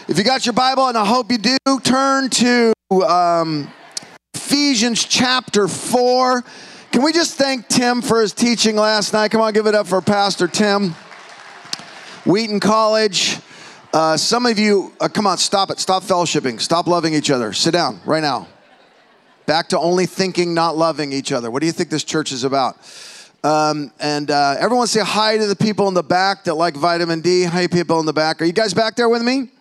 If you got your Bible, and I hope you do, turn to Ephesians chapter 4. Can we just thank Tim for his teaching last night? Come on, give it up for Pastor Tim. Wheaton College. Some of you, come on, stop it. Stop fellowshipping. Stop loving each other. Sit down right now. Back to only thinking, not loving each other. What do you think this church is about? Everyone say hi to the people in the back that like vitamin D. Hi, people in the back. Are you guys back there with me?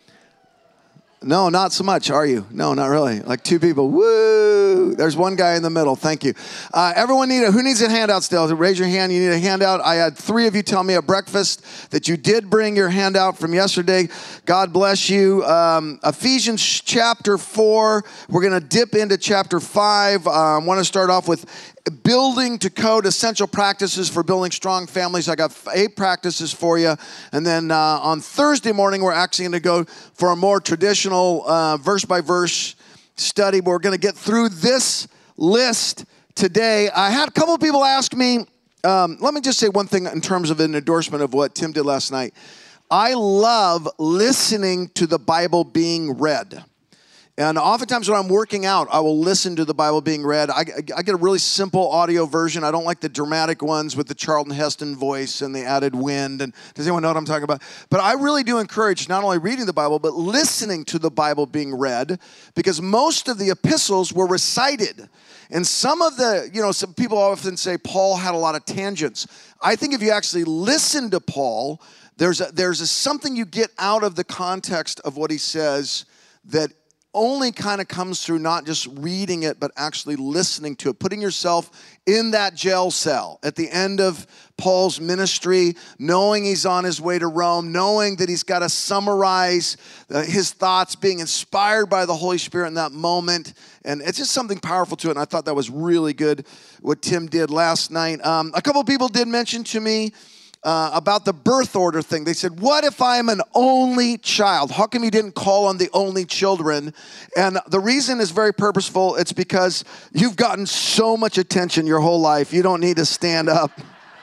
No, not so much, are you? No, not really. Like two people. Woo! There's one guy in the middle. Thank you. Everyone who needs a handout still? Raise your hand. You need a handout. I had 3 of you tell me at breakfast that you did bring your handout from yesterday. God bless you. Ephesians chapter 4. We're going to dip into chapter 5. I want to start off with building to code essential practices for building strong families. I got 8 practices for you. And then on Thursday morning, we're actually going to go for a more traditional verse-by-verse study. We're going to get through this list today. I had a couple of people ask me, let me just say one thing in terms of an endorsement of what Tim did last night. I love listening to the Bible being read. And oftentimes when I'm working out, I will listen to the Bible being read. I get a really simple audio version. I don't like the dramatic ones with the Charlton Heston voice and the added wind. And does anyone know what I'm talking about? But I really do encourage not only reading the Bible, but listening to the Bible being read, because most of the epistles were recited. And some of the, some people often say Paul had a lot of tangents. I think if you actually listen to Paul, there's something you get out of the context of what he says that only kind of comes through not just reading it, but actually listening to it, putting yourself in that jail cell at the end of Paul's ministry, knowing he's on his way to Rome, knowing that he's got to summarize his thoughts, being inspired by the Holy Spirit in that moment. And it's just something powerful to it. And I thought that was really good what Tim did last night. A couple of people did mention to me about the birth order thing. They said, what if I'm an only child? How come you didn't call on the only children? And the reason is very purposeful. It's because you've gotten so much attention your whole life. You don't need to stand up.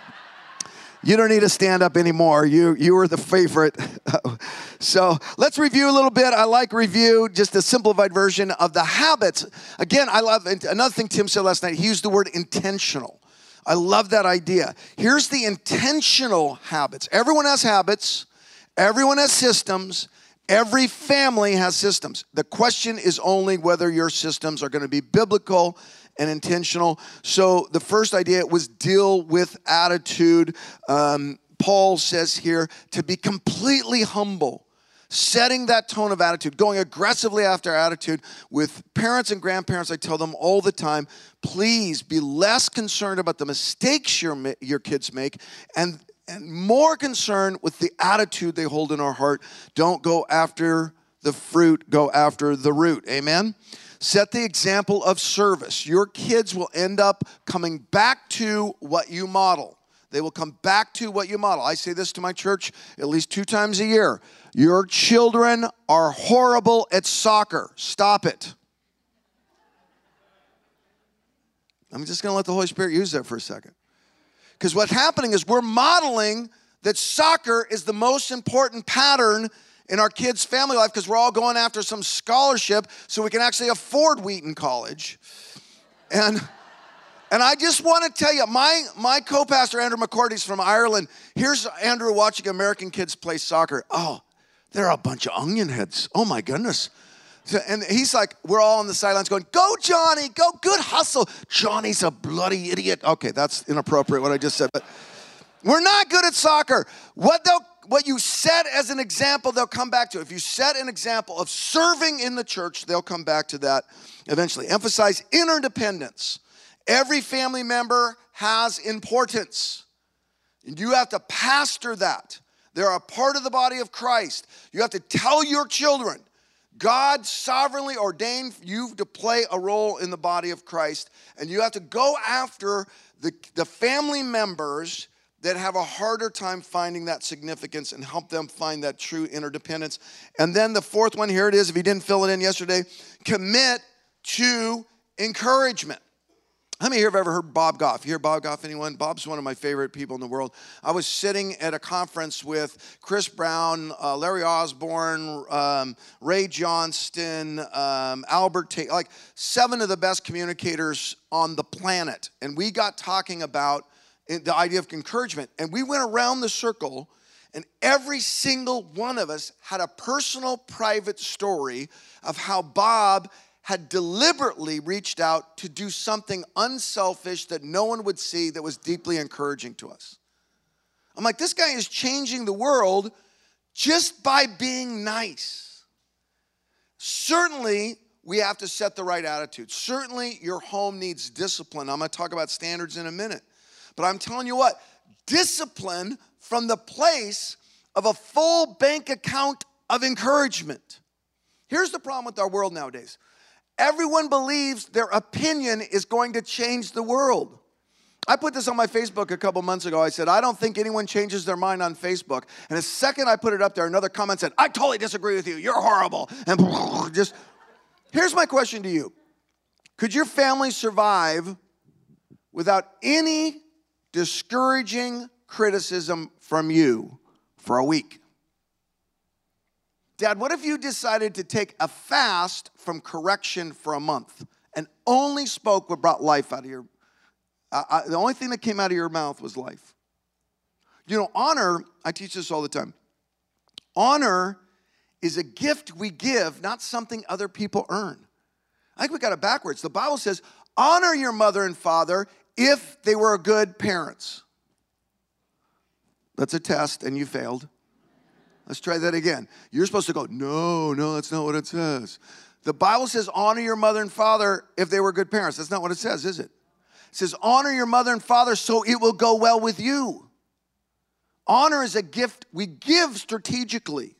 You don't need to stand up anymore. You were the favorite. So let's review a little bit. I like review, just a simplified version of the habits. Again, I love, another thing Tim said last night, he used the word intentional. I love that idea. Here's the intentional habits. Everyone has habits. Everyone has systems. Every family has systems. The question is only whether your systems are going to be biblical and intentional. So the first idea was deal with attitude. Paul says here to be completely humble. Setting that tone of attitude, going aggressively after attitude. With parents and grandparents, I tell them all the time, please be less concerned about the mistakes your kids make and more concerned with the attitude they hold in our heart. Don't go after the fruit, go after the root. Amen? Set the example of service. Your kids will end up coming back to what you model. They will come back to what you model. I say this to my church at least 2 times a year. Your children are horrible at soccer. Stop it. I'm just going to let the Holy Spirit use that for a second. Because what's happening is we're modeling that soccer is the most important pattern in our kids' family life because we're all going after some scholarship so we can actually afford Wheaton College. And I just want to tell you, my co-pastor, Andrew McCordy's from Ireland. Here's Andrew watching American kids play soccer. Oh, they're a bunch of onion heads. Oh, my goodness. And he's like, we're all on the sidelines going, go, Johnny, go, good hustle. Johnny's a bloody idiot. Okay, that's inappropriate what I just said. But we're not good at soccer. What you set as an example, they'll come back to. If you set an example of serving in the church, they'll come back to that eventually. Emphasize interdependence. Every family member has importance. And you have to pastor that. They're a part of the body of Christ. You have to tell your children, God sovereignly ordained you to play a role in the body of Christ. And you have to go after the family members that have a harder time finding that significance and help them find that true interdependence. And then the fourth one, here it is, if you didn't fill it in yesterday, commit to encouragement. How many here have ever heard Bob Goff? You hear Bob Goff, anyone? Bob's one of my favorite people in the world. I was sitting at a conference with Chris Brown, Larry Osborne, Ray Johnston, Albert Tate, like 7 of the best communicators on the planet. And we got talking about the idea of encouragement. And we went around the circle, and every single one of us had a personal, private story of how Bob had deliberately reached out to do something unselfish that no one would see that was deeply encouraging to us. I'm like, this guy is changing the world just by being nice. Certainly, we have to set the right attitude. Certainly, your home needs discipline. I'm going to talk about standards in a minute. But I'm telling you what, discipline from the place of a full bank account of encouragement. Here's the problem with our world nowadays. Everyone believes their opinion is going to change the world. I put this on my Facebook a couple months ago. I said, I don't think anyone changes their mind on Facebook. And the second I put it up there, another comment said, I totally disagree with you. You're horrible. And just, here's my question to you. Could your family survive without any discouraging criticism from you for a week? Dad, what if you decided to take a fast from correction for a month and only spoke what brought life out of your, the only thing that came out of your mouth was life? You know, honor, I teach this all the time. Honor is a gift we give, not something other people earn. I think we got it backwards. The Bible says, honor your mother and father if they were good parents. That's a test, and you failed. Let's try that again. You're supposed to go, no, that's not what it says. The Bible says honor your mother and father if they were good parents. That's not what it says, is it? It says honor your mother and father so it will go well with you. Honor is a gift we give strategically.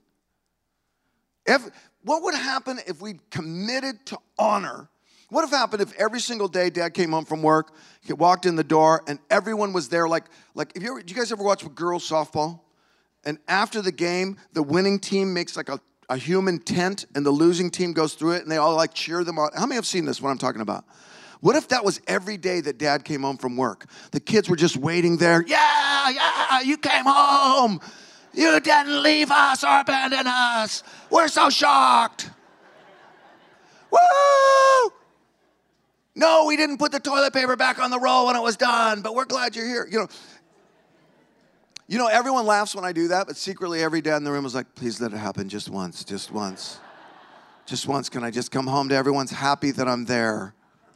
What would happen if we committed to honor? What if happened if every single day Dad came home from work, he walked in the door, and everyone was there like do you guys ever watch girls softball? And after the game, the winning team makes like a human tent, and the losing team goes through it, and they all like cheer them on. How many have seen this, what I'm talking about? What if that was every day that Dad came home from work? The kids were just waiting there. Yeah, you came home. You didn't leave us or abandon us. We're so shocked. Woo! No, we didn't put the toilet paper back on the roll when it was done, but we're glad you're here. You know, everyone laughs when I do that, but secretly every dad in the room was like, please let it happen just once, just once. Just once, can I just come home to everyone's happy that I'm there?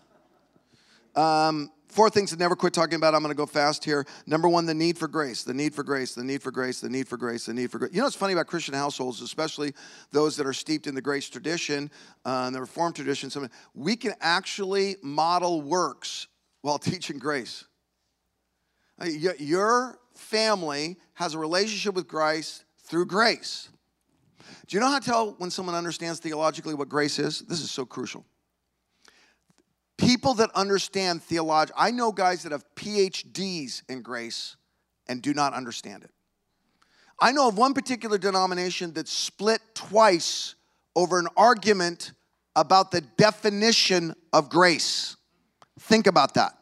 4 things to never quit talking about. I'm going to go fast here. Number 1, the need for grace, the need for grace, the need for grace, the need for grace, the need for grace. You know what's funny about Christian households, especially those that are steeped in the grace tradition, and the Reformed tradition, we can actually model works while teaching grace. Your family has a relationship with Christ through grace. Do you know how to tell when someone understands theologically what grace is? This is so crucial. People that understand theology, I know guys that have PhDs in grace and do not understand it. I know of one particular denomination that split twice over an argument about the definition of grace. Think about that.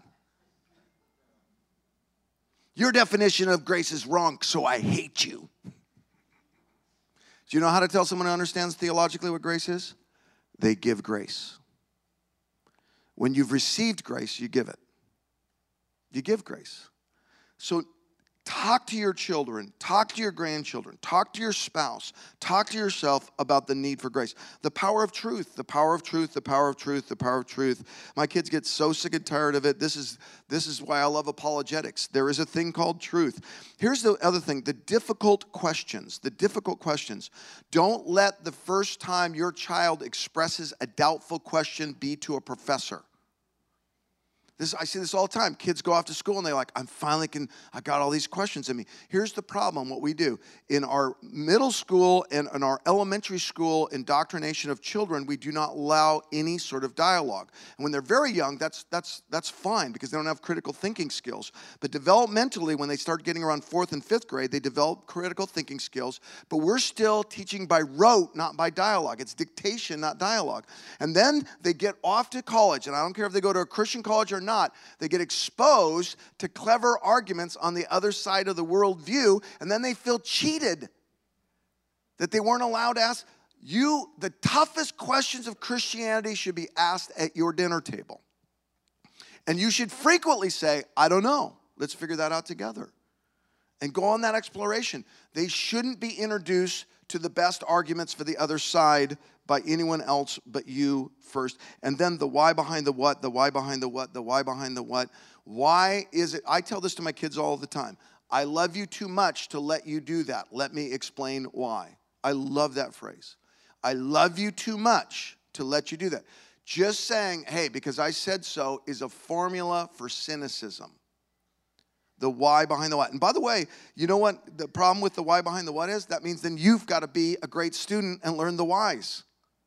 Your definition of grace is wrong, so I hate you. Do you know how to tell someone who understands theologically what grace is? They give grace. When you've received grace, you give it. You give grace. So talk to your children, talk to your grandchildren, talk to your spouse, talk to yourself about the need for grace. The power of truth, the power of truth, the power of truth, the power of truth. My kids get so sick and tired of it. This is why I love apologetics. There is a thing called truth. Here's the other thing, the difficult questions. Don't let the first time your child expresses a doubtful question be to a professor. I see this all the time. Kids go off to school and they're like, I got all these questions in me. Here's the problem, what we do. In our middle school and in our elementary school indoctrination of children, we do not allow any sort of dialogue. And when they're very young, that's fine because they don't have critical thinking skills. But developmentally, when they start getting around 4th and 5th grade, they develop critical thinking skills. But we're still teaching by rote, not by dialogue. It's dictation, not dialogue. And then they get off to college, and I don't care if they go to a Christian college or not, they get exposed to clever arguments on the other side of the worldview, and then they feel cheated that they weren't allowed to ask. The toughest questions of Christianity should be asked at your dinner table. And you should frequently say, I don't know. Let's figure that out together. And go on that exploration. They shouldn't be introduced to the best arguments for the other side by anyone else but you first. And then the why behind the what, the why behind the what, the why behind the what. Why is it? I tell this to my kids all the time. I love you too much to let you do that. Let me explain why. I love that phrase. I love you too much to let you do that. Just saying, hey, because I said so, is a formula for cynicism. The why behind the what. And by the way, you know what the problem with the why behind the what is? That means then you've got to be a great student and learn the whys.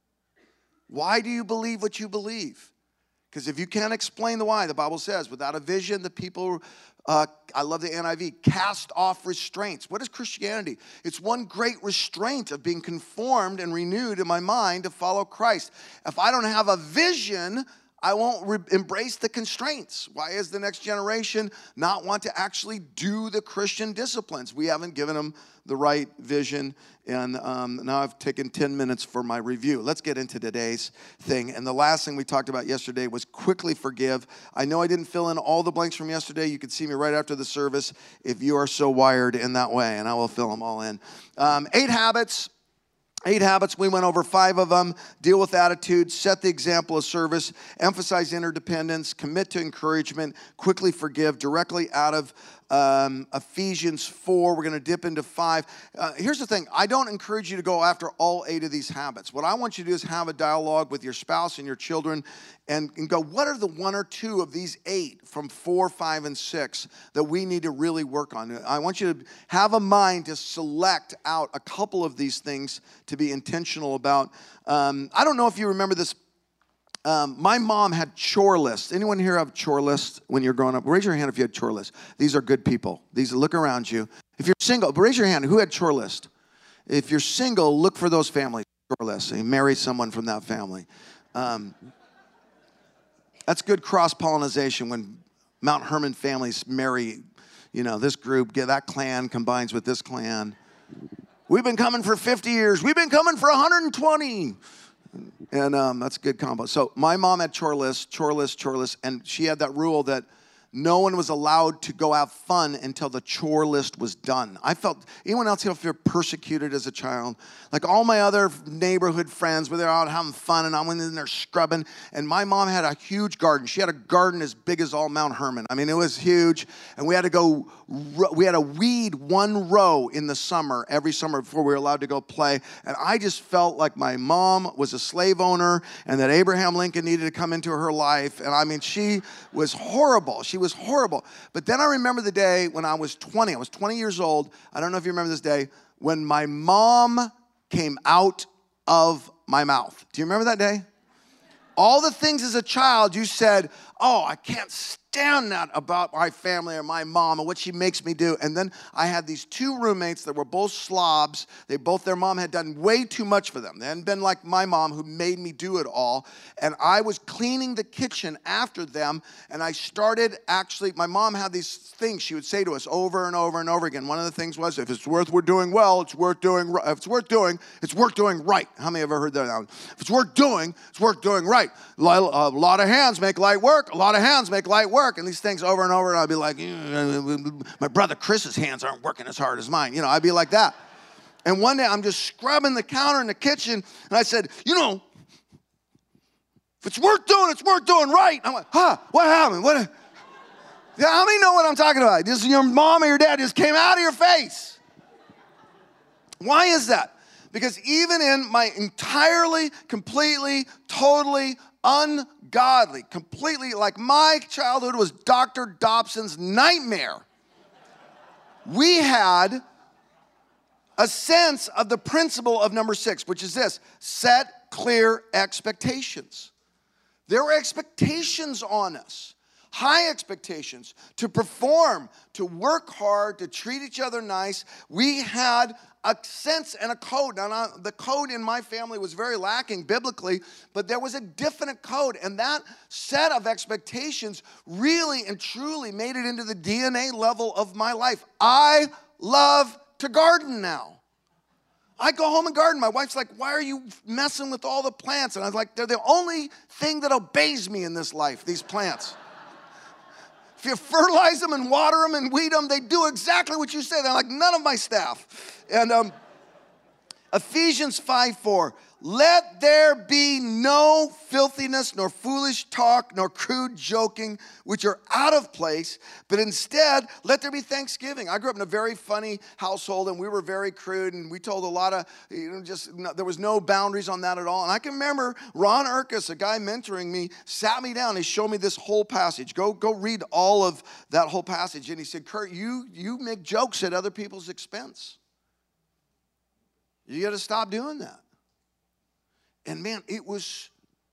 Why do you believe what you believe? Because if you can't explain the why, the Bible says, without a vision, the people, I love the NIV, cast off restraints. What is Christianity? It's one great restraint of being conformed and renewed in my mind to follow Christ. If I don't have a vision, I won't embrace the constraints. Why is the next generation not want to actually do the Christian disciplines? We haven't given them the right vision. And now I've taken 10 minutes for my review. Let's get into today's thing. And the last thing we talked about yesterday was quickly forgive. I know I didn't fill in all the blanks from yesterday. You could see me right after the service if you are so wired in that way, and I will fill them all in. 8 habits. 8 habits, we went over 5 of them. Deal with attitude, set the example of service, emphasize interdependence, commit to encouragement, quickly forgive, directly out of Ephesians 4. We're going to dip into 5. Here's the thing. I don't encourage you to go after all 8 of these habits. What I want you to do is have a dialogue with your spouse and your children and go, what are the 1 or 2 of these 8 from 4, 5, and 6 that we need to really work on? I want you to have a mind to select out a couple of these things to be intentional about. I don't know if you remember this. My mom had chore lists. Anyone here have chore lists when you're growing up? Raise your hand if you had chore lists. These are good people. Look around you. If you're single, raise your hand. Who had chore list? If you're single, look for those families. Chore lists. And marry someone from that family. That's good cross-pollination when Mount Hermon families marry, this group, that clan combines with this clan. We've been coming for 50 years. We've been coming for 120. And that's a good combo. So my mom had chore list, and she had that rule that no one was allowed to go have fun until the chore list was done. Anyone else feel persecuted as a child? Like all my other neighborhood friends where they're out having fun and I went in there scrubbing. And my mom had a huge garden. She had a garden as big as all Mount Hermon. I mean, it was huge. And we had to weed 1 row in the summer, every summer before we were allowed to go play. And I just felt like my mom was a slave owner and that Abraham Lincoln needed to come into her life. And I mean, she was horrible. She was horrible. But then I remember the day when I was 20. I was 20 years old. I don't know if you remember this day when my mom came out of my mouth. Do you remember that day? All the things as a child you said, oh, I can't stand that about my family or my mom and what she makes me do. And then I had these 2 roommates that were both slobs. Their mom had done way too much for them. They hadn't been like my mom who made me do it all. And I was cleaning the kitchen after them. And I started my mom had these things she would say to us over and over and over again. One of the things was, if it's worth doing well, it's worth doing right. If it's worth doing, it's worth doing right. How many have ever heard that now? If it's worth doing, it's worth doing right. A lot of hands make light work. A lot of hands make light work. And these things over and over, and I'd be like, my brother Chris's hands aren't working as hard as mine. I'd be like that. And one day I'm just scrubbing the counter in the kitchen, and I said, if it's worth doing, it's worth doing right. I'm like, what happened? Yeah, how many know what I'm talking about? This is your mom or your dad just came out of your face. Why is that? Because even in my entirely, completely, totally ungodly, completely, like my childhood was Dr. Dobson's nightmare. We had a sense of the principle of number 6, which is this: set clear expectations. There were expectations on us, high expectations to perform, to work hard, to treat each other nice. We had a sense and a code. Now, the code in my family was very lacking biblically, but there was a definite code. And that set of expectations really and truly made it into the DNA level of my life. I love to garden now. I go home and garden. My wife's like, why are you messing with all the plants? And I was like, they're the only thing that obeys me in this life, these plants. If you fertilize them and water them and weed them, they do exactly what you say. They're like none of my staff. And Ephesians 5:4, let there be no filthiness, nor foolish talk, nor crude joking, which are out of place, but instead, let there be thanksgiving. I grew up in a very funny household, and we were very crude, and we told a lot of, there was no boundaries on that at all. And I can remember Ron Urkus, a guy mentoring me, sat me down, he showed me this whole passage. Go read all of that whole passage. And he said, Kurt, you make jokes at other people's expense. You got to stop doing that. And man, it was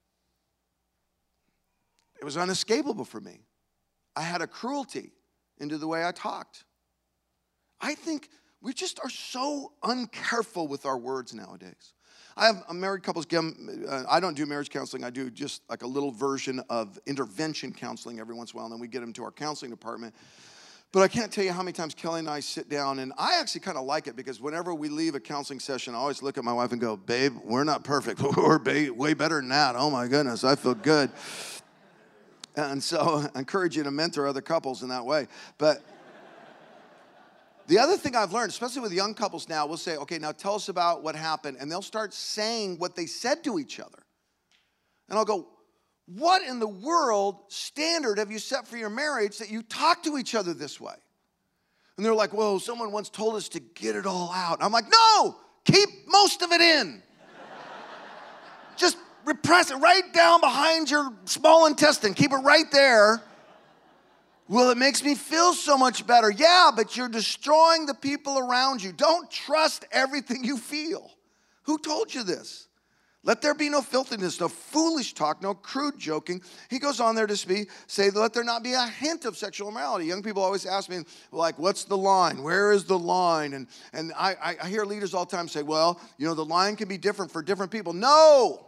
unescapable for me. I had a cruelty into the way I talked. I think we just are so uncareful with our words nowadays. I have a married couples, I don't do marriage counseling. I do just like a little version of intervention counseling every once in a while, and then we get them to our counseling department. But I can't tell you how many times Kelly and I sit down, and I actually kind of like it because whenever we leave a counseling session, I always look at my wife and go, babe, we're not perfect, but we're way better than that. Oh my goodness, I feel good. And so I encourage you to mentor other couples in that way. But the other thing I've learned, especially with young couples now, we'll say, okay, now tell us about what happened. And they'll start saying what they said to each other. And I'll go, what in the world standard have you set for your marriage that you talk to each other this way? And they're like, well, someone once told us to get it all out. I'm like, no, keep most of it in. Just repress it right down behind your small intestine. Keep it right there. Well, it makes me feel so much better. Yeah, but you're destroying the people around you. Don't trust everything you feel. Who told you this? Let there be no filthiness, no foolish talk, no crude joking. He goes on there to say, let there not be a hint of sexual immorality. Young people always ask me, like, what's the line? Where is the line? And I hear leaders all the time say, well, the line can be different for different people. No!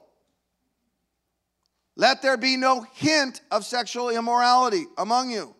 Let there be no hint of sexual immorality among you.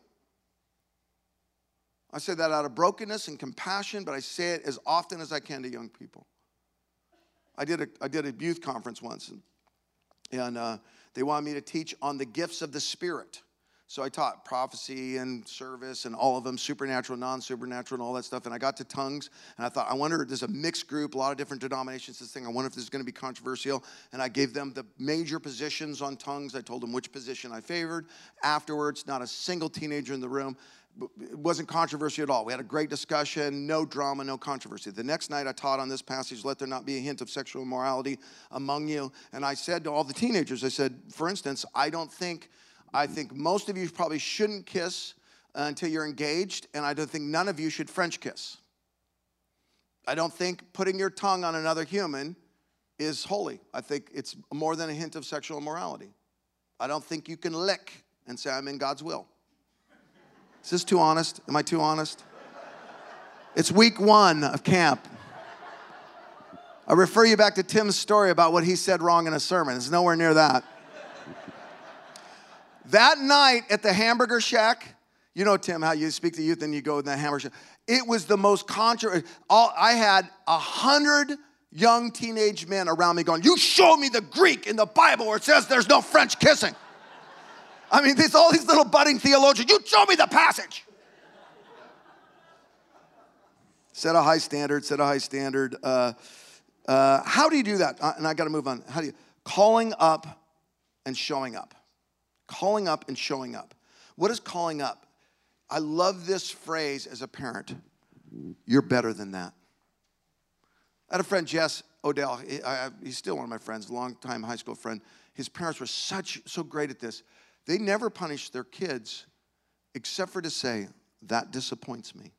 I say that out of brokenness and compassion, but I say it as often as I can to young people. I did a youth conference once, and they wanted me to teach on the gifts of the Spirit. So I taught prophecy and service and all of them, supernatural, non-supernatural, and all that stuff. And I got to tongues, and I thought, I wonder, there's a mixed group, a lot of different denominations, this thing. I wonder if this is going to be controversial. And I gave them the major positions on tongues. I told them which position I favored. Afterwards, not a single teenager in the room. It wasn't controversial at all. We had a great discussion, no drama, no controversy. The next night I taught on this passage, let there not be a hint of sexual immorality among you. And I said to all the teenagers, I said, for instance, I think most of you probably shouldn't kiss until you're engaged, and I don't think none of you should French kiss. I don't think putting your tongue on another human is holy. I think it's more than a hint of sexual immorality. I don't think you can lick and say, I'm in God's will. Is this too honest? Am I too honest? It's week 1 of camp. I refer you back to Tim's story about what he said wrong in a sermon. It's nowhere near that. That night at the Hamburger Shack, you know, Tim, how you speak to youth and you go in the Hamburger Shack. It was the most controversial. I had 100 young teenage men around me going, you show me the Greek in the Bible where it says there's no French kissing. I mean, all these little budding theologians, you show me the passage. Set a high standard. How do you do that? And I got to move on. How do you? Calling up and showing up. Calling up and showing up. What is calling up? I love this phrase as a parent. You're better than that. I had a friend, Jess Odell. He's still one of my friends, a long-time high school friend. His parents were so great at this. They never punished their kids except for to say, that disappoints me.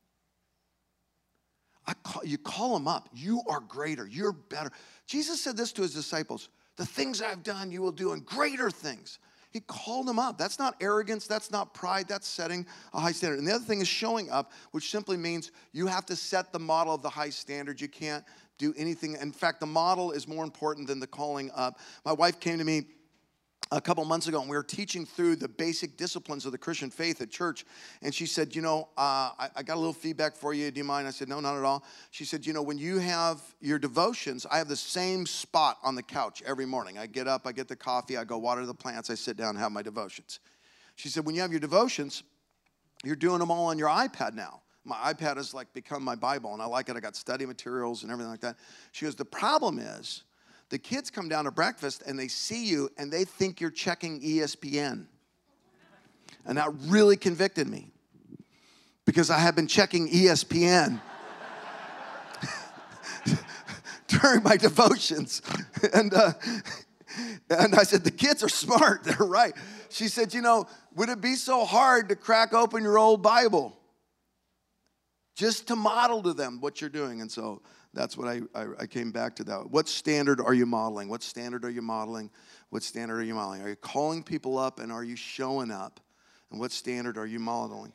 You call them up. You are greater. You're better. Jesus said this to his disciples. The things I've done, you will do, and greater things. He called them up. That's not arrogance. That's not pride. That's setting a high standard. And the other thing is showing up, which simply means you have to set the model of the high standard. You can't do anything. In fact, the model is more important than the calling up. My wife came to me a couple months ago, and we were teaching through the basic disciplines of the Christian faith at church. And she said, I got a little feedback for you. Do you mind? I said, no, not at all. She said, when you have your devotions, I have the same spot on the couch every morning. I get up, I get the coffee, I go water the plants, I sit down and have my devotions. She said, when you have your devotions, you're doing them all on your iPad now. My iPad has become my Bible, and I like it. I got study materials and everything like that. She goes, the problem is, the kids come down to breakfast and they see you and they think you're checking ESPN. And that really convicted me because I have been checking ESPN during my devotions. And I said, the kids are smart. They're right. She said, would it be so hard to crack open your old Bible just to model to them what you're doing? And so that's what I came back to that. What standard are you modeling? What standard are you modeling? What standard are you modeling? Are you calling people up and are you showing up? And what standard are you modeling?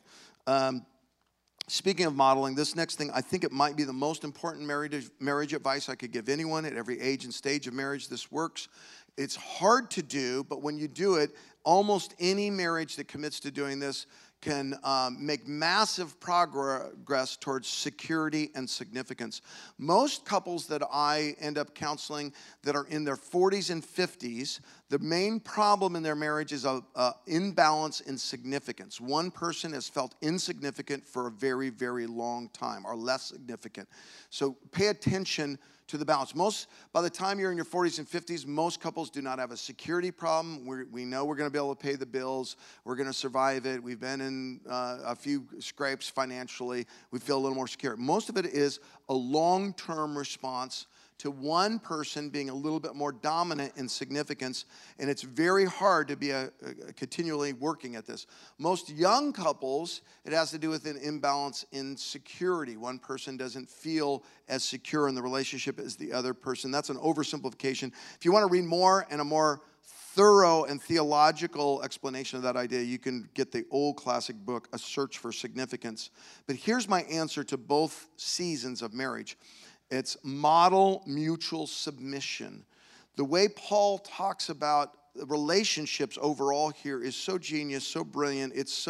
Speaking of modeling, this next thing, I think it might be the most important marriage advice I could give anyone at every age and stage of marriage. This works. It's hard to do, but when you do it, almost any marriage that commits to doing this can make massive progress towards security and significance. Most couples that I end up counseling that are in their 40s and 50s, the main problem in their marriage is an imbalance in significance. One person has felt insignificant for a very, very long time, or less significant. So pay attention to the balance. By the time you're in your 40s and 50s, most couples do not have a security problem. We know we're going to be able to pay the bills. We're going to survive it. We've been in a few scrapes financially. We feel a little more secure. Most of it is a long-term response to one person being a little bit more dominant in significance, and it's very hard to be continually working at this. Most young couples, it has to do with an imbalance in security. One person doesn't feel as secure in the relationship as the other person. That's an oversimplification. If you want to read more and a more thorough and theological explanation of that idea, you can get the old classic book, A Search for Significance. But here's my answer to both seasons of marriage. It's model mutual submission. The way Paul talks about relationships overall here is so genius, so brilliant. It's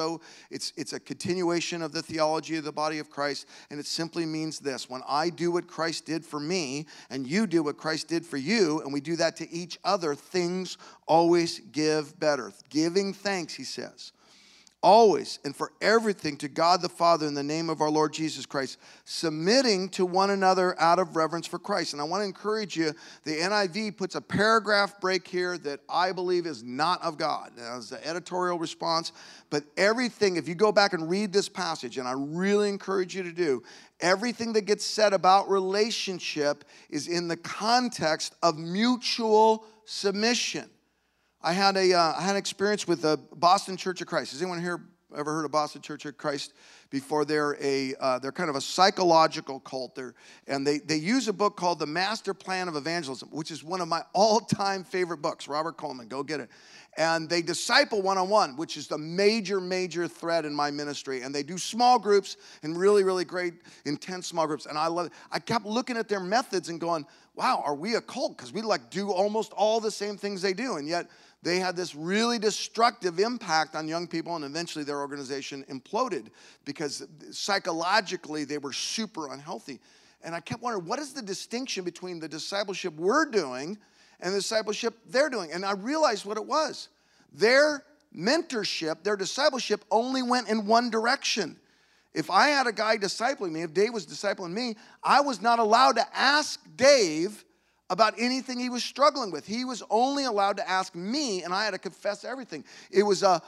a continuation of the theology of the body of Christ, and it simply means this: when I do what Christ did for me, and you do what Christ did for you, and we do that to each other, things always give better. Giving thanks, he says, always and for everything to God the Father in the name of our Lord Jesus Christ, submitting to one another out of reverence for Christ. And I want to encourage you, the NIV puts a paragraph break here that I believe is not of God. Now, it's the editorial response, but everything, if you go back and read this passage, and I really encourage you to do, everything that gets said about relationship is in the context of mutual submission. I had an experience with the Boston Church of Christ. Has anyone here ever heard of Boston Church of Christ before? They're kind of a psychological cult there, and they use a book called The Master Plan of Evangelism, which is one of my all-time favorite books. Robert Coleman, go get it. And they disciple one-on-one, which is the major thread in my ministry. And they do small groups and really, really great, intense small groups. And I love it. I kept looking at their methods and going, wow, are we a cult? Because we do almost all the same things they do. And yet they had this really destructive impact on young people, and eventually their organization imploded because psychologically they were super unhealthy. And I kept wondering, what is the distinction between the discipleship we're doing and the discipleship they're doing? And I realized what it was. Their mentorship, their discipleship only went in one direction. If I had a guy discipling me, if Dave was discipling me, I was not allowed to ask Dave about anything he was struggling with. He was only allowed to ask me, and I had to confess everything. It was a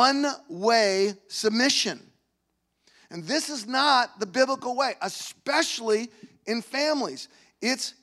one-way submission. And this is not the biblical way, especially in families. It's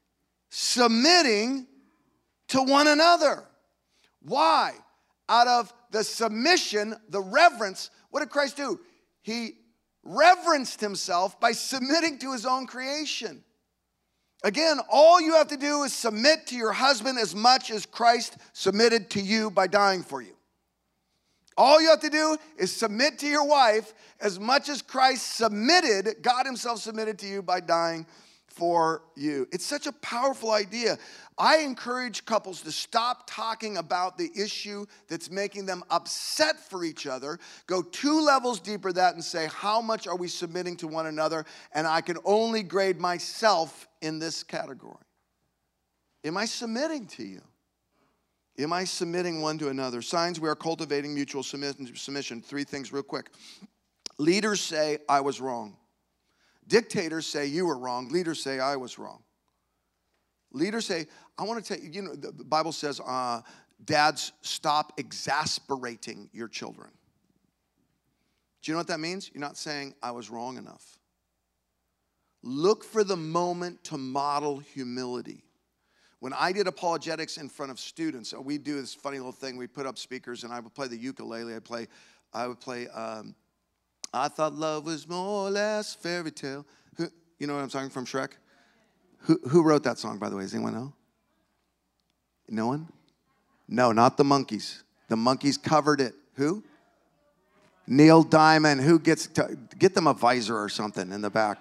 submitting to one another. Why? Out of the submission, the reverence, what did Christ do? He reverenced himself by submitting to his own creation. Again, all you have to do is submit to your husband as much as Christ submitted to you by dying for you. All you have to do is submit to your wife as much as Christ submitted, God himself submitted to you by dying for you. It's such a powerful idea. I encourage couples to stop talking about the issue that's making them upset for each other. Go 2 levels deeper than that and say, how much are we submitting to one another? And I can only grade myself in this category. Am I submitting to you? Am I submitting one to another? Signs we are cultivating mutual submission. 3 things real quick. Leaders say, I was wrong. Dictators say, you were wrong. Leaders say, I was wrong. Leaders say, I want to tell you, the Bible says, dads, stop exasperating your children. Do you know what that means? You're not saying, I was wrong enough. Look for the moment to model humility. When I did apologetics in front of students, we do this funny little thing. We put up speakers, and I would play the ukulele. I would play, I thought love was more or less fairy tale. You know what I'm talking from Shrek? Who wrote that song, by the way? Does anyone know? No one? No, not the Monkees. The Monkees covered it. Who? Neil Diamond. Who gets to get them a visor or something in the back?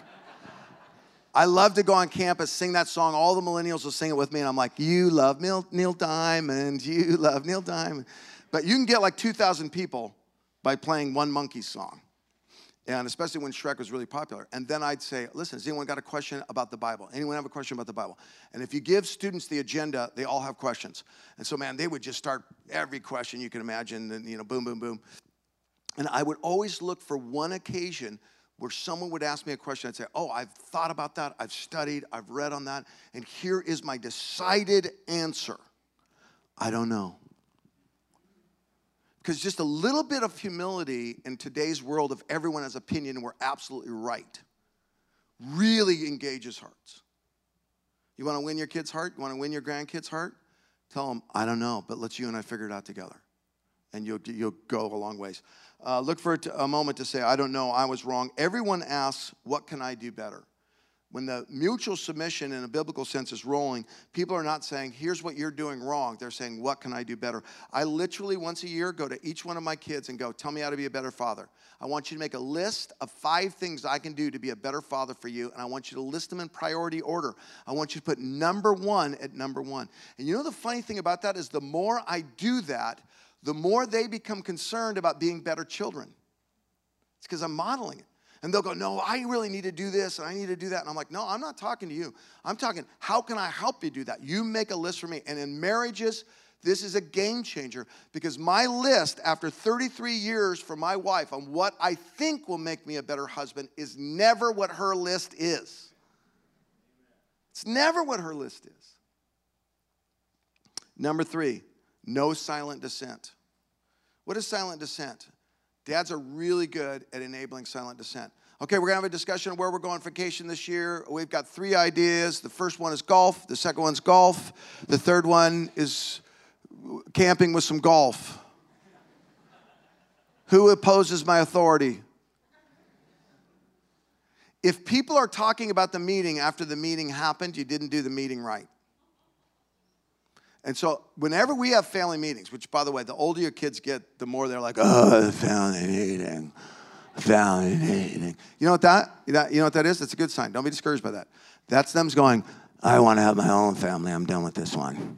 I love to go on campus, sing that song. All the millennials will sing it with me, and I'm like, you love Neil Diamond, you love Neil Diamond. But you can get like 2,000 people by playing one Monkees song, and especially when Shrek was really popular. And then I'd say, listen, has anyone got a question about the Bible? Anyone have a question about the Bible? And if you give students the agenda, they all have questions. And so, man, they would just start every question you can imagine, and, boom, boom, boom. And I would always look for one occasion where someone would ask me a question. I'd say, oh, I've thought about that. I've studied. I've read on that. And here is my decided answer. I don't know. Because just a little bit of humility in today's world of everyone has opinion and we're absolutely right really engages hearts. You want to win your kid's heart? You want to win your grandkid's heart? Tell them, I don't know, but let's you and I figure it out together. And you'll go a long ways. Look for a moment to say, I don't know, I was wrong. Everyone asks, what can I do better? When the mutual submission in a biblical sense is rolling, people are not saying, here's what you're doing wrong. They're saying, what can I do better? I literally once a year go to each one of my kids and go, tell me how to be a better father. I want you to make a list of 5 things I can do to be a better father for you, and I want you to list them in priority order. I want you to put number 1 at number 1. And you know the funny thing about that is the more I do that, the more they become concerned about being better children. It's because I'm modeling it. And they'll go, no, I really need to do this, and I need to do that. And I'm like, no, I'm not talking to you. I'm talking, how can I help you do that? You make a list for me. And in marriages, this is a game changer, because my list after 33 years for my wife on what I think will make me a better husband is never what her list is. It's never what her list is. Number 3. No silent dissent. What is silent dissent? Dads are really good at enabling silent dissent. Okay, we're going to have a discussion of where we're going on vacation this year. We've got 3 ideas. The first one is golf. The second one's golf. The third one is camping with some golf. Who opposes my authority? If people are talking about the meeting after the meeting happened, you didn't do the meeting right. And so whenever we have family meetings, which, by the way, the older your kids get, the more they're like, oh, family meeting. You know what that is? That's a good sign. Don't be discouraged by that. That's them going, I want to have my own family. I'm done with this one.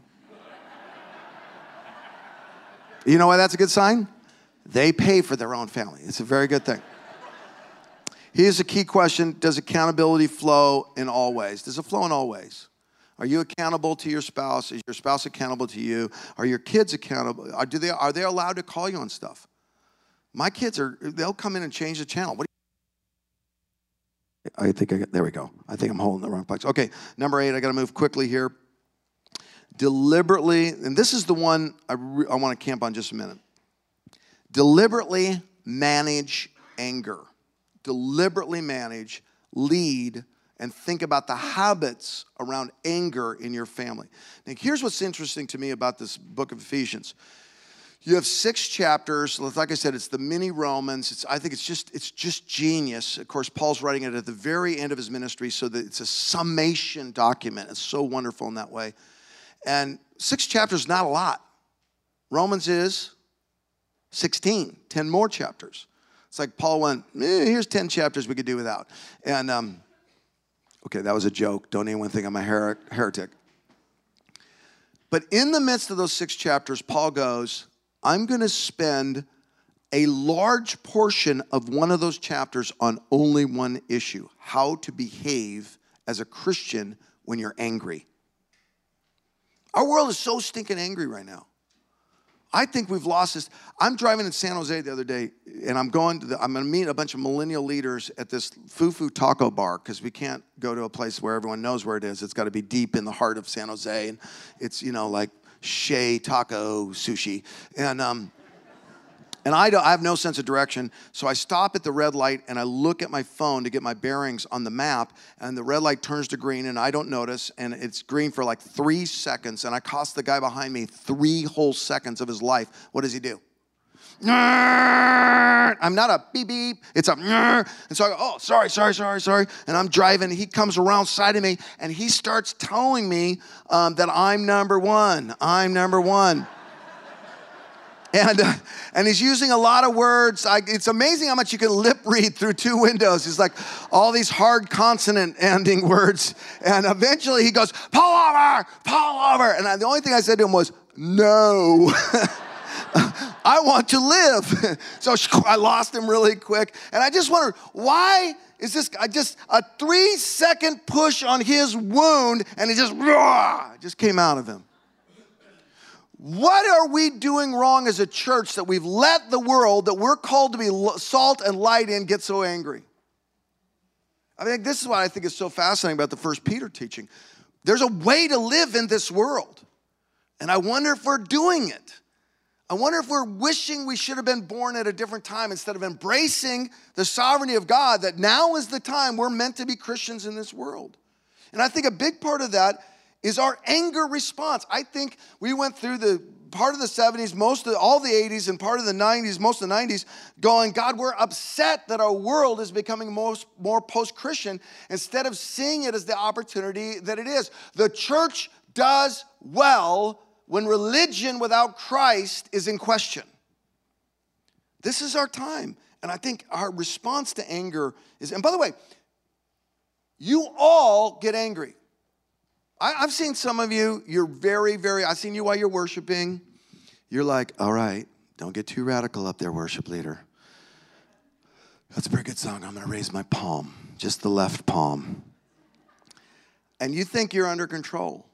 You know why that's a good sign? They pay for their own family. It's a very good thing. Here's a key question. Does accountability flow in all ways? Does it flow in all ways? Are you accountable to your spouse? Is your spouse accountable to you? Are your kids accountable? Are they allowed to call you on stuff? My kids they'll come in and change the channel. There we go. I think I'm holding the wrong place. Okay, number 8, I got to move quickly here. Deliberately, and this is the one I want to camp on just a minute. Deliberately manage anger. Deliberately manage, lead, and think about the habits around anger in your family. Now, here's what's interesting to me about this book of Ephesians. You have 6 chapters. Like I said, it's the mini Romans. I think it's just genius. Of course, Paul's writing it at the very end of his ministry, so that it's a summation document. It's so wonderful in that way. And 6 chapters is not a lot. Romans is 16, 10 more chapters. It's like Paul went, here's 10 chapters we could do without. And, okay, that was a joke. Don't anyone think I'm a heretic. But in the midst of those 6 chapters, Paul goes, I'm going to spend a large portion of one of those chapters on only one issue: how to behave as a Christian when you're angry. Our world is so stinking angry right now. I think we've lost this. I'm driving in San Jose the other day, and I'm going to meet a bunch of millennial leaders at this Fufu taco bar, because we can't go to a place where everyone knows where it is. It's got to be deep in the heart of San Jose, and it's, like Shea Taco Sushi. And I have no sense of direction, so I stop at the red light and I look at my phone to get my bearings on the map, and the red light turns to green and I don't notice, and it's green for like 3 seconds, and I cost the guy behind me 3 whole seconds of his life. What does he do? I'm not a beep beep, it's a and so I go, oh, sorry. And I'm driving, he comes around side of me and he starts telling me that I'm number one. And he's using a lot of words. It's amazing how much you can lip read through 2 windows. It's like all these hard consonant ending words. And eventually he goes, pull over. And the only thing I said to him was, no. I want to live. So I lost him really quick. And I just wondered, why is this just a 3-second push on his wound, and it just came out of him? What are we doing wrong as a church that we've let the world that we're called to be salt and light in get so angry? I mean, this is what I think is so fascinating about the First Peter teaching. There's a way to live in this world, and I wonder if we're doing it. I wonder if we're wishing we should have been born at a different time instead of embracing the sovereignty of God, that now is the time we're meant to be Christians in this world. And I think a big part of that is our anger response. I think we went through the part of the 70s, all the 80s, and part of the 90s, most of the 90s, going, God, we're upset that our world is becoming more post-Christian, instead of seeing it as the opportunity that it is. The church does well when religion without Christ is in question. This is our time. And I think our response to anger is, and by the way, you all get angry. I've seen some of you, you're very, I've seen you while you're worshiping. You're like, all right, don't get too radical up there, worship leader. That's a pretty good song. I'm going to raise my palm, just the left palm. And you think you're under control.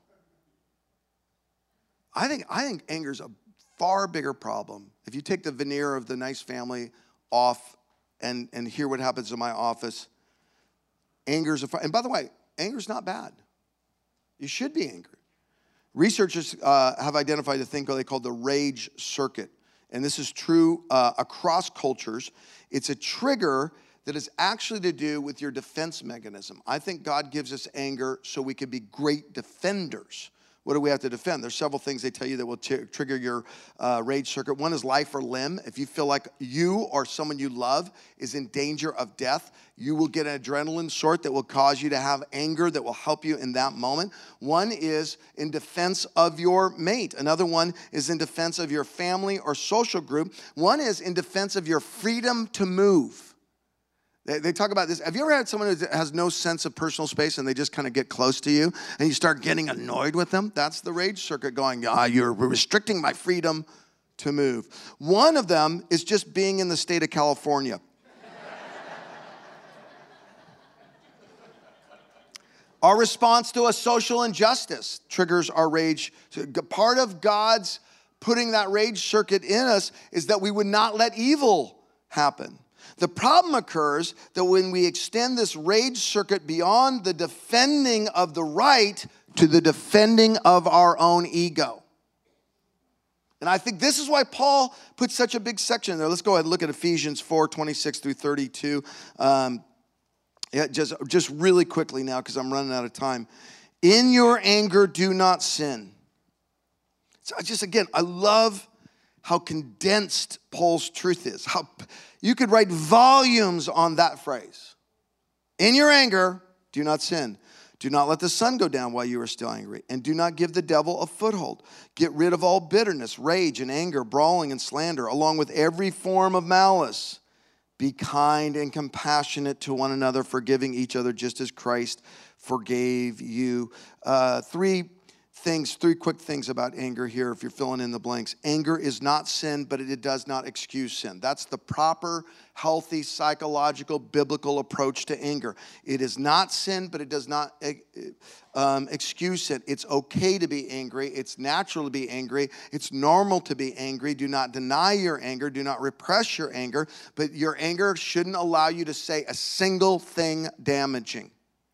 I think anger's a far bigger problem. If you take the veneer of the nice family off and hear what happens in my office, and by the way, anger's not bad. You should be angry. Researchers have identified a thing they call the rage circuit. And this is true across cultures. It's a trigger that is actually to do with your defense mechanism. I think God gives us anger so we can be great defenders. What do we have to defend? There's several things they tell you that will trigger your rage circuit. One is life or limb. If you feel like you or someone you love is in danger of death, you will get an adrenaline shot that will cause you to have anger that will help you in that moment. One is in defense of your mate. Another one is in defense of your family or social group. One is in defense of your freedom to move. They talk about this. Have you ever had someone who has no sense of personal space and they just kind of get close to you and you start getting annoyed with them? That's the rage circuit going, you're restricting my freedom to move. One of them is just being in the state of California. Our response to a social injustice triggers our rage. Part of God's putting that rage circuit in us is that we would not let evil happen. The problem occurs that when we extend this rage circuit beyond the defending of the right to the defending of our own ego. And I think this is why Paul put such a big section there. Let's go ahead and look at Ephesians 4:26 through 32. Just really quickly now because I'm running out of time. In your anger, do not sin. So again, I love how condensed Paul's truth is. How you could write volumes on that phrase. In your anger, do not sin. Do not let the sun go down while you are still angry, and do not give the devil a foothold. Get rid of all bitterness, rage, and anger, brawling and slander, along with every form of malice. Be kind and compassionate to one another, forgiving each other just as Christ forgave you. Three quick things about anger here if you're filling in the blanks. Anger is not sin, but it does not excuse sin. That's the proper, healthy, psychological, biblical approach to anger. It is not sin, but it does not excuse sin. It's okay to be angry. It's natural to be angry. It's normal to be angry. Do not deny your anger. Do not repress your anger. But your anger shouldn't allow you to say a single thing damaging.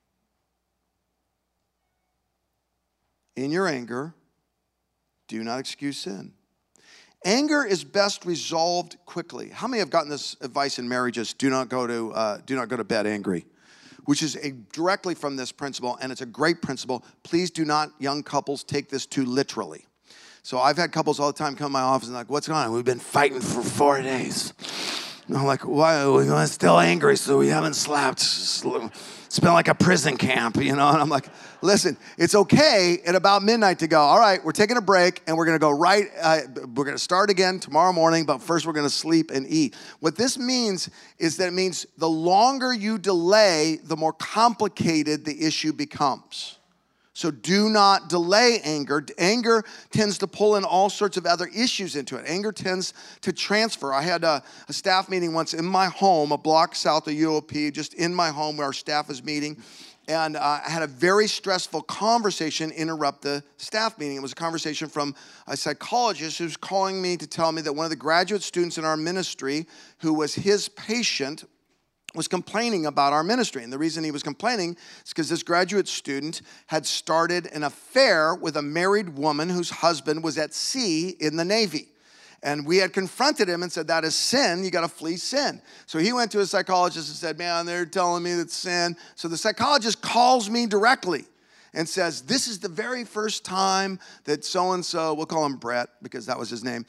In your anger, do not excuse sin. Anger is best resolved quickly. How many have gotten this advice in marriages? Do not go to bed angry, which is directly from this principle, and it's a great principle. Please do not, young couples, take this too literally. So I've had couples all the time come to my office and like, what's going on? We've been fighting for 4 days. And I'm like, why? We're still angry, so we haven't slept. It's been like a prison camp, And I'm like, listen, it's okay at about midnight to go, all right, we're taking a break, and we're going to go we're going to start again tomorrow morning, but first we're going to sleep and eat. What this means is that it means the longer you delay, the more complicated the issue becomes. So do not delay anger. Anger tends to pull in all sorts of other issues into it. Anger tends to transfer. I had a staff meeting once in my home, a block south of UOP, just in my home where our staff was meeting. And I had a very stressful conversation interrupt the staff meeting. It was a conversation from a psychologist who's calling me to tell me that one of the graduate students in our ministry, who was his patient, was complaining about our ministry. And the reason he was complaining is because this graduate student had started an affair with a married woman whose husband was at sea in the Navy. And we had confronted him and said, that is sin. You got to flee sin. So he went to a psychologist and said, man, they're telling me that's sin. So the psychologist calls me directly and says, this is the very first time that so-and-so, we'll call him Brett because that was his name,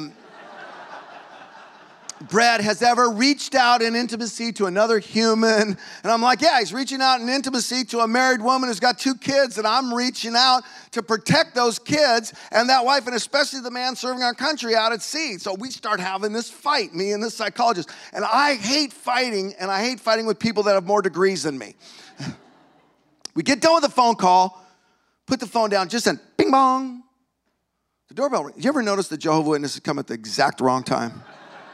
Brett has ever reached out in intimacy to another human. And I'm like, yeah, he's reaching out in intimacy to a married woman who's got 2 kids, and I'm reaching out to protect those kids and that wife, and especially the man serving our country out at sea. So we start having this fight, me and this psychologist. And I hate fighting, and I hate fighting with people that have more degrees than me. We get done with the phone call, put the phone down, just then, bing bong. The doorbell rings. You ever notice the Jehovah's Witnesses come at the exact wrong time?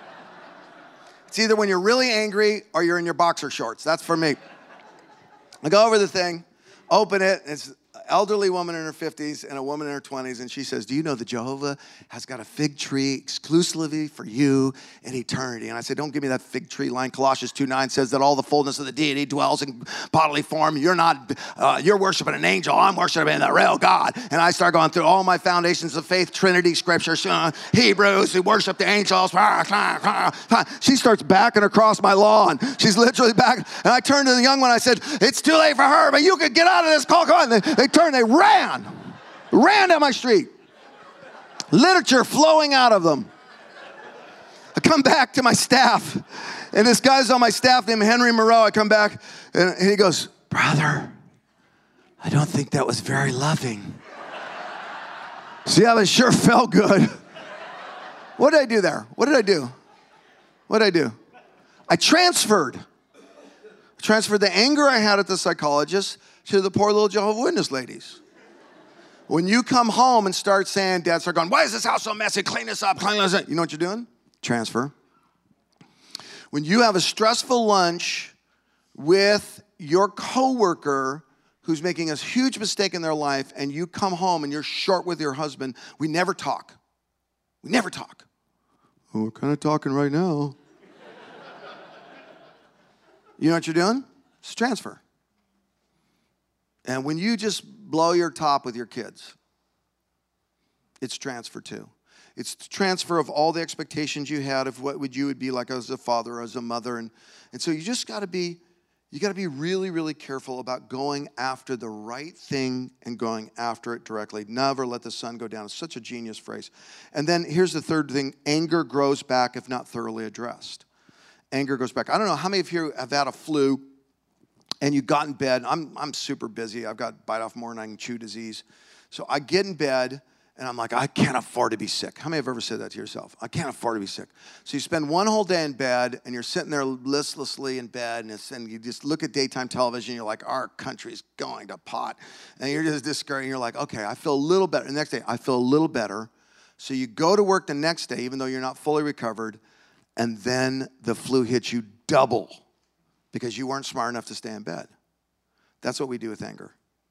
It's either when you're really angry or you're in your boxer shorts. That's for me. I go over the thing, open it, and it's an elderly woman in her 50s and a woman in her 20s, and she says, do you know that Jehovah has got a fig tree exclusively for you in eternity? And I said, don't give me that fig tree line. Colossians 2:9 says that all the fullness of the deity dwells in bodily form. You're worshiping an angel. I'm worshiping the real God. And I start going through all my foundations of faith, Trinity, Scripture, Hebrews, who worship the angels. She starts backing across my lawn. She's literally back. And I turned to the young one. I said, it's too late for her, but you could get out of this call. Come on. They ran down my street. Literature flowing out of them. I come back to my staff, and this guy's on my staff named Henry Moreau. I come back, and he goes, brother, I don't think that was very loving. See how it sure felt good. What did I do there? What did I do? I transferred the anger I had at the psychologist to the poor little Jehovah's Witness ladies. When you come home and start saying, dads start going, why is this house so messy? Clean this up, clean this up. You know what you're doing? Transfer. When you have a stressful lunch with your coworker who's making a huge mistake in their life, and you come home and you're short with your husband, we never talk. We never talk. Well, we're kind of talking right now. You know what you're doing? It's transfer. And when you just blow your top with your kids, it's transfer too. It's transfer of all the expectations you had of what you would be like as a father or as a mother. And so you just got to be You got to be really, really careful about going after the right thing and going after it directly. Never let the sun go down. It's such a genius phrase. And then here's the third thing. Anger grows back if not thoroughly addressed. Anger goes back. I don't know how many of you have had a flu and you got in bed. I'm super busy. I've got bite off more than I can chew disease. So I get in bed and I'm like, I can't afford to be sick. How many have ever said that to yourself? I can't afford to be sick. So you spend one whole day in bed and you're sitting there listlessly in bed and you just look at daytime television. You're like, our country's going to pot. And you're just discouraged. And you're like, okay, I feel a little better. The next day, I feel a little better. So you go to work the next day, even though you're not fully recovered, and then the flu hits you double because you weren't smart enough to stay in bed. That's what we do with anger.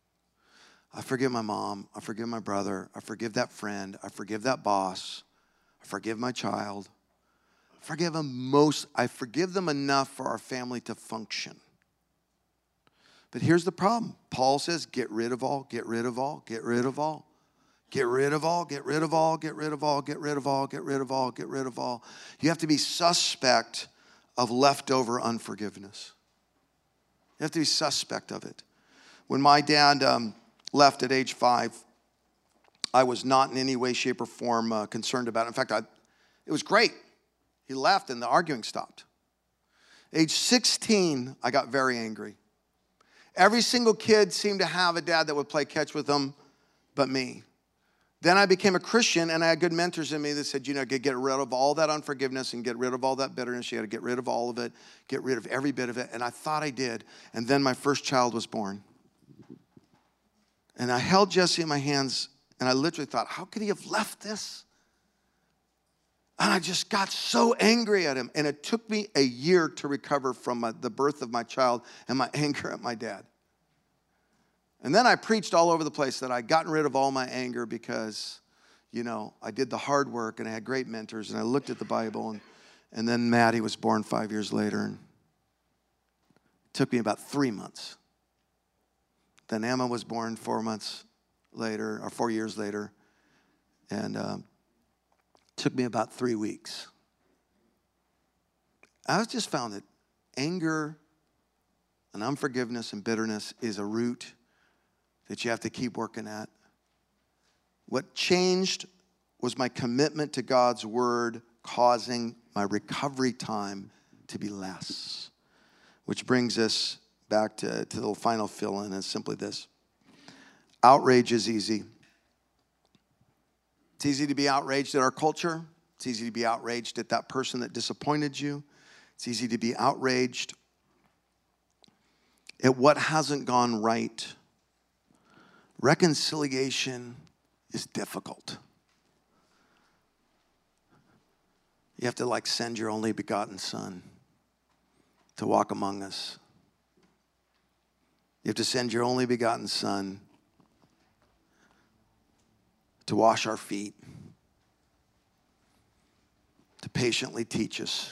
I forgive my mom. I forgive my brother. I forgive that friend. I forgive that boss. I forgive my child. I forgive them enough for our family to function. But here's the problem. Paul says, get rid of all, get rid of all, get rid of all. Get rid of all, get rid of all, get rid of all, get rid of all, get rid of all, get rid of all. You have to be suspect of leftover unforgiveness. You have to be suspect of it. When my dad left at age 5, I was not in any way, shape, or form concerned about it. In fact, it was great. He left and the arguing stopped. Age 16, I got very angry. Every single kid seemed to have a dad that would play catch with them but me. Then I became a Christian, and I had good mentors in me that said, get rid of all that unforgiveness and get rid of all that bitterness. You got to get rid of all of it, get rid of every bit of it. And I thought I did. And then my first child was born. And I held Jesse in my hands, and I literally thought, how could he have left this? And I just got so angry at him. And it took me a year to recover from the birth of my child and my anger at my dad. And then I preached all over the place that I'd gotten rid of all my anger because, I did the hard work and I had great mentors and I looked at the Bible. And then Maddie was born 5 years later. And it took me about 3 months. Then Emma was born 4 months later, or 4 years later. And it took me about 3 weeks. I just found that anger and unforgiveness and bitterness is a root that you have to keep working at. What changed was my commitment to God's word causing my recovery time to be less. Which brings us back to the final fill-in, is simply this. Outrage is easy. It's easy to be outraged at our culture. It's easy to be outraged at that person that disappointed you. It's easy to be outraged at what hasn't gone right. Reconciliation is difficult. You have to send your only begotten son to walk among us. You have to send your only begotten son to wash our feet, to patiently teach us.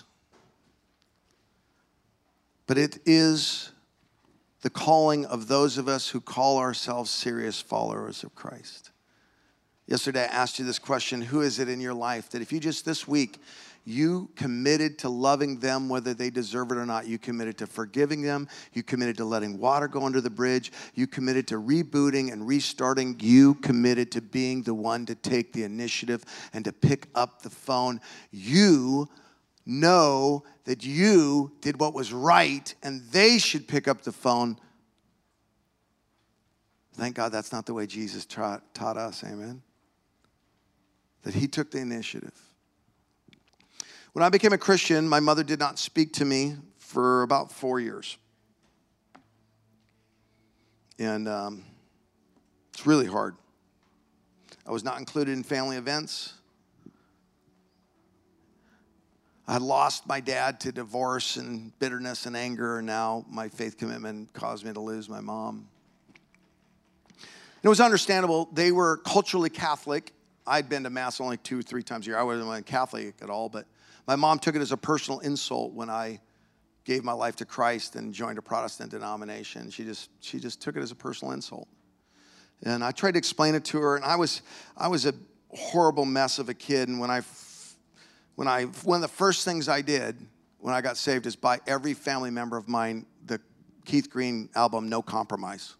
But it is the calling of those of us who call ourselves serious followers of Christ. Yesterday I asked you this question: who is it in your life that if you just this week, you committed to loving them whether they deserve it or not, you committed to forgiving them, you committed to letting water go under the bridge, you committed to rebooting and restarting, you committed to being the one to take the initiative and to pick up the phone. You know that you did what was right and they should pick up the phone. Thank God that's not the way Jesus taught us, amen? That he took the initiative. When I became a Christian, my mother did not speak to me for about 4 years. And it's really hard. I was not included in family events. I had lost my dad to divorce and bitterness and anger, and now my faith commitment caused me to lose my mom. It was understandable. They were culturally Catholic. I'd been to Mass only 2 or 3 times a year. I wasn't Catholic at all, but my mom took it as a personal insult when I gave my life to Christ and joined a Protestant denomination. She just took it as a personal insult. And I tried to explain it to her, and I was a horrible mess of a kid, and one of the first things I did when I got saved is buy every family member of mine the Keith Green album, No Compromise.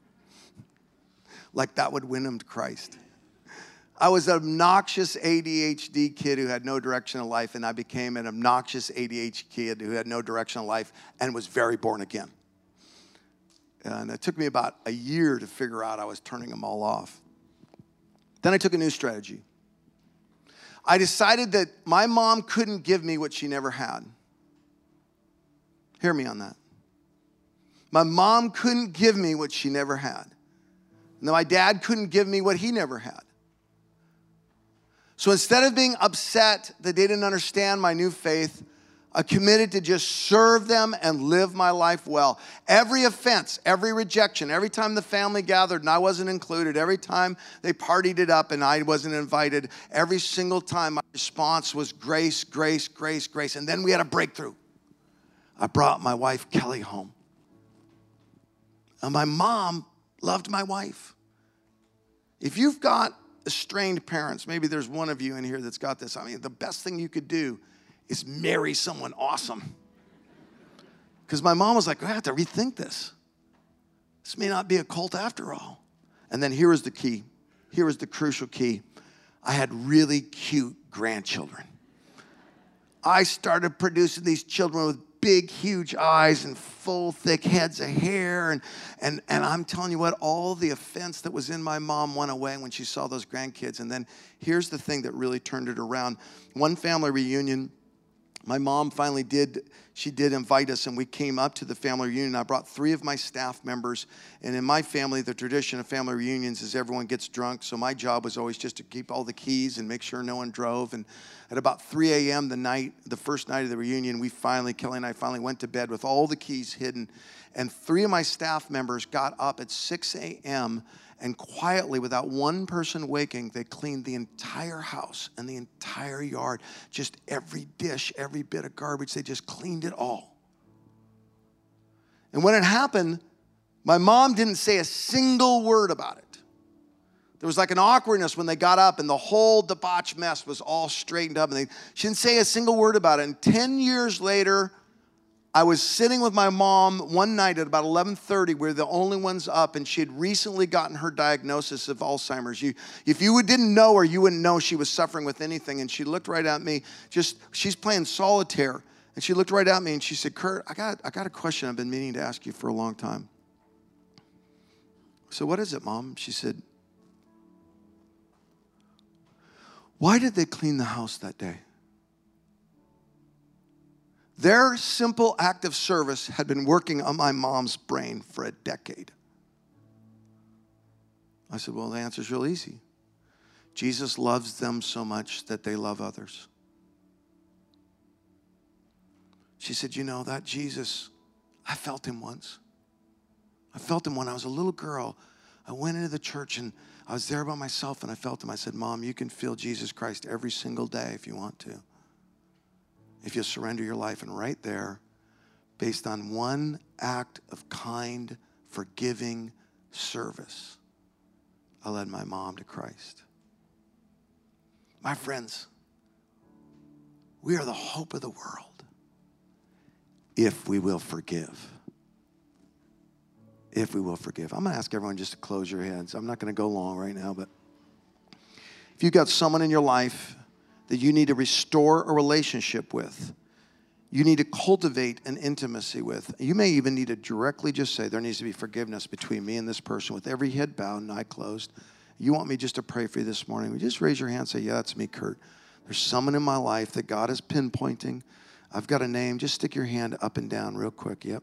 Like that would win him to Christ. I was an obnoxious ADHD kid who had no direction in life, and I became an obnoxious ADHD kid who had no direction in life and was very born again. And it took me about a year to figure out I was turning them all off. Then I took a new strategy. I decided that my mom couldn't give me what she never had. Hear me on that. My mom couldn't give me what she never had. And my dad couldn't give me what he never had. So instead of being upset that they didn't understand my new faith, I committed to just serve them and live my life well. Every offense, every rejection, every time the family gathered and I wasn't included, every time they partied it up and I wasn't invited, every single time my response was grace, grace, grace, grace. And then we had a breakthrough. I brought my wife, Kelly, home. And my mom loved my wife. If you've got estranged parents, maybe there's one of you in here that's got this. I mean, the best thing you could do is marry someone awesome. Because my mom was like, I have to rethink this. This may not be a cult after all. And then here is the key. Here is the crucial key. I had really cute grandchildren. I started producing these children with big, huge eyes and full, thick heads of hair. And I'm telling you what, all the offense that was in my mom went away when she saw those grandkids. And then here's the thing that really turned it around. One family reunion, my mom finally did invite us, and we came up to the family reunion. I brought 3 of my staff members, and in my family, the tradition of family reunions is everyone gets drunk, so my job was always just to keep all the keys and make sure no one drove. And at about 3 a.m. the first night of the reunion, Kelly and I finally went to bed with all the keys hidden, and 3 of my staff members got up at 6 a.m., and quietly, without one person waking, they cleaned the entire house and the entire yard. Just every dish, every bit of garbage, they just cleaned it all. And when it happened, my mom didn't say a single word about it. There was like an awkwardness when they got up and the whole debauched mess was all straightened up. And she didn't say a single word about it. And 10 years later, I was sitting with my mom one night at about 11:30. We were the only ones up, and she had recently gotten her diagnosis of Alzheimer's. If you didn't know her, you wouldn't know she was suffering with anything. And she looked right at me. She's playing solitaire, and she looked right at me and she said, "Kurt, I got a question I've been meaning to ask you for a long time." So what is it, Mom? She said, "Why did they clean the house that day?" Their simple act of service had been working on my mom's brain for a decade. I said, well, the answer's real easy. Jesus loves them so much that they love others. She said, you know, that Jesus, I felt him once. I felt him when I was a little girl. I went into the church and I was there by myself and I felt him. I said, Mom, you can feel Jesus Christ every single day if you want to. If you surrender your life. And right there, based on one act of kind, forgiving service, I led my mom to Christ. My friends, we are the hope of the world if we will forgive. If we will forgive. I'm going to ask everyone just to close your heads. I'm not going to go long right now, but if you've got someone in your life that you need to restore a relationship with, you need to cultivate an intimacy with. You may even need to directly just say, there needs to be forgiveness between me and this person with every head bowed and eye closed. You want me just to pray for you this morning? Would you just raise your hand and say, yeah, that's me, Kurt. There's someone in my life that God is pinpointing. I've got a name. Just stick your hand up and down real quick. Yep.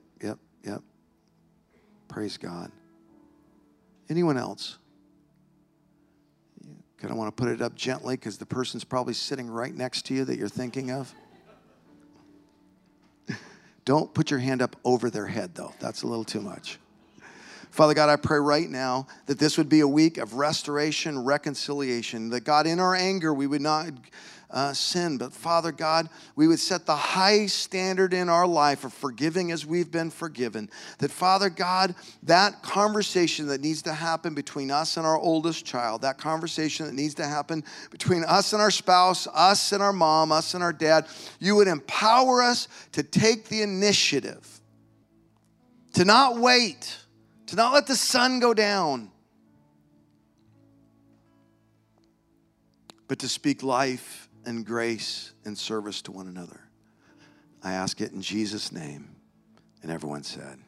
Praise God. Anyone else? Kind of want to put it up gently because the person's probably sitting right next to you that you're thinking of. Don't put your hand up over their head, though. That's a little too much. Father God, I pray right now that this would be a week of restoration, reconciliation, that God, in our anger, we would not sin, but Father God, we would set the high standard in our life of forgiving as we've been forgiven. That Father God, that conversation that needs to happen between us and our oldest child, that conversation that needs to happen between us and our spouse, us and our mom, us and our dad, you would empower us to take the initiative to not wait, to not let the sun go down, but to speak life and grace and service to one another. I ask it in Jesus' name. And everyone said,